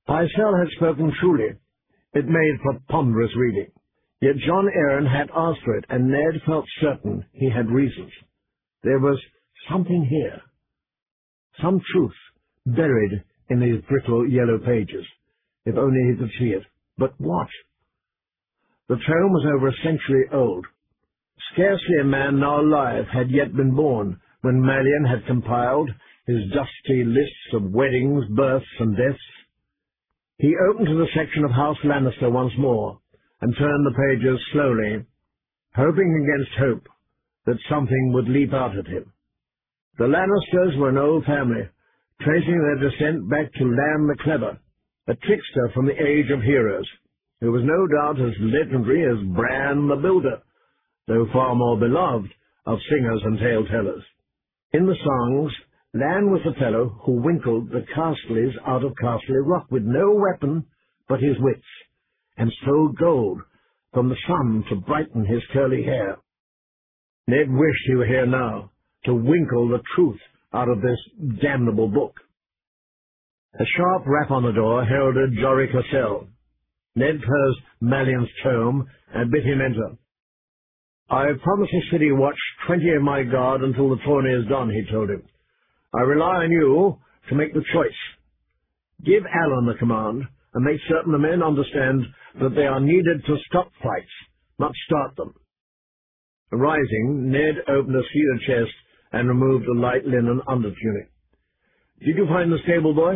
Pycelle had spoken truly. It made for ponderous reading. Yet John Aaron had asked for it, and Ned felt certain he had reasons. There was something here, some truth buried in these brittle yellow pages. If only he could see it. But what? The tome was over a century old. Scarcely a man now alive had yet been born when Malian had compiled his dusty lists of weddings, births, and deaths. He opened to the section of House Lannister once more, and turned the pages slowly, hoping against hope that something would leap out at him. The Lannisters were an old family, tracing their descent back to Lan the Clever, a trickster from the age of heroes, who was no doubt as legendary as Bran the Builder, though far more beloved of singers and tale-tellers. In the songs, Lan was the fellow who winkled the Castleys out of Castle Rock with no weapon but his wits, and stole gold from the sun to brighten his curly hair. Ned wished he were here now, to winkle the truth out of this damnable book. A sharp rap on the door heralded Jorik Cassell. Ned closed Malian's tome and bid him enter. "I promised the city watch 20 of my guard until the tourney is done," he told him. "I rely on you to make the choice. Give Alan the command, and make certain the men understand that they are needed to stop fights, not start them." Rising, Ned opened a cedar chest and removed a light linen undertunic. "Did you find the stable boy?"